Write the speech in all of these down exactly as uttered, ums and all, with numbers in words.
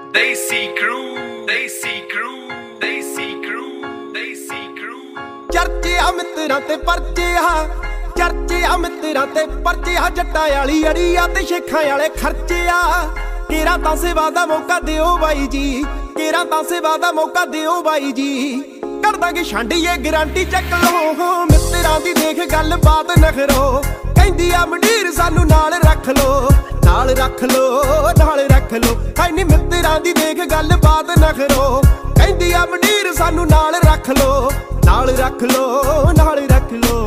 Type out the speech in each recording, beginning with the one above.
Desi Crew, Desi Crew, Desi Crew, Desi Crew। ਚਰਚੇ ਆ ਮਿੱਤਰਾਂ ਤੇ ਪਰਚੇ ਆ, ਚਰਚੇ ਆ ਮਿੱਤਰਾਂ ਤੇ ਪਰਚੇ ਆ, ਜੱਟਾਂ ਵਾਲੀ ਅੜੀ ਆ ਤੇ ਸ਼ੇਖਾਂ ਵਾਲੇ ਖਰਚੇ ਆ। ਕੇਰਾ ਤਾਂ ਸੇਵਾ ਦਾ ਮੌਕਾ ਦਿਓ ਬਾਈ ਜੀ, ਕੇਰਾ ਤਾਂ ਸੇਵਾ ਦਾ ਮੌਕਾ ਦਿਓ ਬਾਈ ਜੀ। ਕਰ ਦਾਂਗੇ ਛਾਂਡੀਏ ਗਰੰਟੀ ਚੱਕ ਲਓ, ਮਿੱਤਰਾਂ ਦੀ ਦੇਖ ਗੱਲ ਬਾਤ ਨਖਰੋ। ਕਹਿੰਦੀ ਆ ਮੰਡੀਰ ਸਾਨੂੰ ਨਾਲ ਰੱਖ ਲੋ, ਨਾਲ ਰੱਖ ਲੋ, ਨਾਲ ਰੱਖ ਲੋ। ਹਾਏ ਨੀ ਮਿੱਤਰਾਂ ਦੀ ਦੇਖ ਗੱਲ ਬਾਤ ਨਖਰੋ। ਕਹਿੰਦੀ ਆ ਮੰਡੀਰ ਸਾਨੂੰ ਨਾਲ ਰੱਖ ਲੋ, ਨਾਲ ਰੱਖ ਲੋ, ਨਾਲ ਰੱਖ ਲੋ।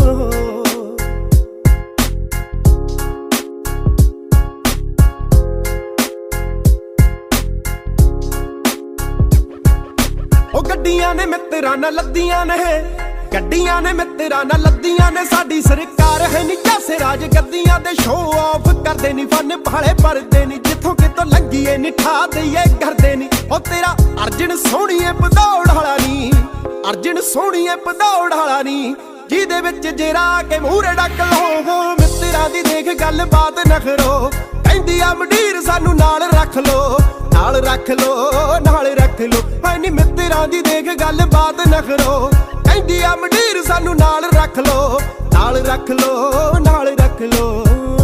ਉਹ ਗੱਡੀਆਂ ਨੇ ਮਿੱਤਰਾਂ ਨਾਲ ਲੱਦੀਆਂ ਨੇ, ਗੱਡੀਆਂ ਨੇ ਮਿੱਤਰਾਂ ਨਾਲ ਲੱਦੀਆਂ ਨੇ। ਸਾਡੀ ਸਰਕਾਰ ਹੈ ਨੀ ਚਾਸੇ ਰਾਜ ਗੱਦੀਆਂ ਦੇ, ਸ਼ੋਅ ਆਫ ਕਰਦੇ ਨੀ ਫਨ ਭਾਲੇ ਪਰਦੇ ਨੀ। ਜਿੱਥੋਂ ਕਿਤੋਂ ਲੰਘੀਏ ਨੀ ਠਾ ਦਈਏ ਕਰਦੇ ਨੀ। ਉਹ ਤੇਰਾ ਅਰਜਨ ਸੋਹਣੀਏ ਭਦੌੜ ਵਾਲਾ ਨੀ, ਅਰਜਨ ਸੋਹਣੀਏ ਭਦੌੜ ਵਾਲਾ ਨੀ। ਜਿਹਦੇ ਵਿੱਚ ਜੇਰਾ ਕੇ ਮੂਹਰੇ ਡੱਕ ਲਓ, ਮਿੱਤਰਾਂ ਦੀ ਦੇਖ ਗੱਲ ਬਾਤ ਨਖਰੋ। ਕਹਿੰਦੀ ਆ ਮੰਡੀਰ ਸਾਨੂੰ ਨਾਲ ਰੱਖ ਲੋ, ਨਾਲ ਰੱਖ ਲੋ, ਨਾਲ ਰੱਖ ਲੋ। ਹਾਏ ਨੀ ਮਿੱਤਰਾਂ ਦੀ ਦੇਖ ਗੱਲ ਬਾਤ ਨਖਰੋ। ਕਹਿੰਦੀ ਆ ਮੰਡੀਰ ਸਾਨੂੰ ਨਾਲ ਰੱਖ ਲੋ, ਨਾਲ ਰੱਖ ਲੋ, ਨਾਲ ਰੱਖ ਲੋ।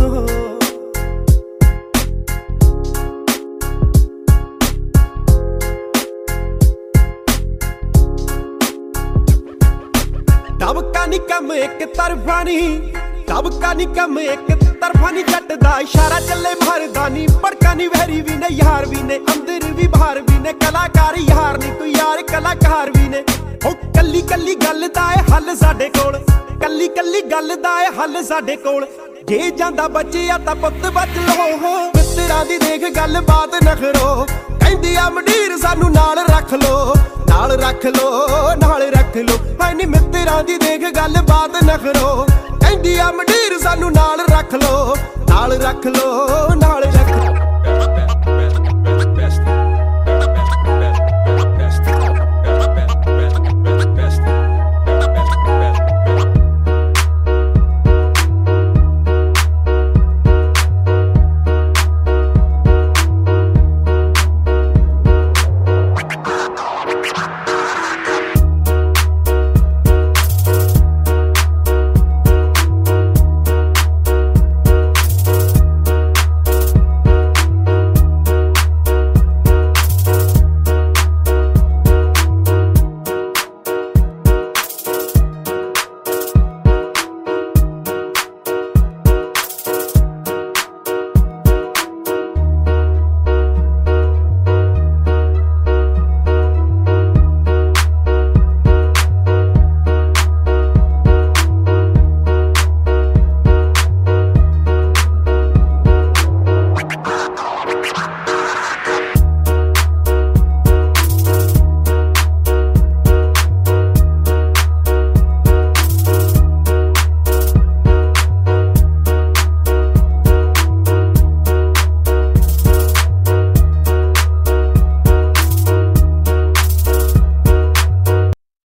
ਦਬਕਾ ਨੀ ਕੰਮ ਇੱਕ ਤਰਫਾ ਨੀ, ਦਬਕਾ ਨੀ ਕੰਮ ਇੱਕ ਤਰਫਾ ਨੀ। ਜੱਟ ਦਾ ਇਸ਼ਾਰਾ ਚੱਲੇ ਮਾਰਦਾ ਨੀ, ਭੜਕਾ ਨੀ ਵੈਰੀ ਵੀ ਨੇ ਯਾਰ ਵੀ ਨੇ, ਅੰਦਰ ਵੀ ਬਾਹਰ ਵੀ ਨੇ। ਕਲਾਕਾਰ ਯਾਰ ਨੀ ਕੋਈ ਯਾਰ ਕਲਾਕਾਰ ਵੀ ਨੇ। ਉਹ ਕੱਲੀ ਕੱਲੀ ਗੱਲ ਦਾ ਏ ਹੱਲ ਸਾਡੇ ਕੋਲ, ਕੱਲੀ ਕੱਲੀ ਗੱਲ ਦਾ ਏ ਹੱਲ ਸਾਡੇ ਕੋਲ। ਜੇ ਜਾਂਦਾ ਬਚਿਆ ਤਾਂ ਪੁੱਤ ਬਚ ਲਓ, ਮਿੱਤਰਾਂ ਦੀ ਦੇਖ ਗੱਲ ਬਾਤ ਨਖਰੋ। ਕਹਿੰਦੀ ਆ ਮੰਡੀਰ ਸਾਨੂੰ ਨਾਲ ਰੱਖ ਲੋ, ਨਾਲ ਰੱਖ ਲੋ, ਨਾਲ ਰੱਖ ਲੋ। ਹਾਏ ਨੀ ਮਿੱਤਰਾਂ ਦੀ ਦੇਖ ਗੱਲ ਬਾਤ ਨਖਰੋ। ਕਹਿੰਦੀ ਆ ਮੰਡੀਰ ਸਾਨੂੰ ਨਾਲ ਰੱਖ ਲੋ, ਨਾਲ ਰੱਖ ਲੋ, ਨਾਲ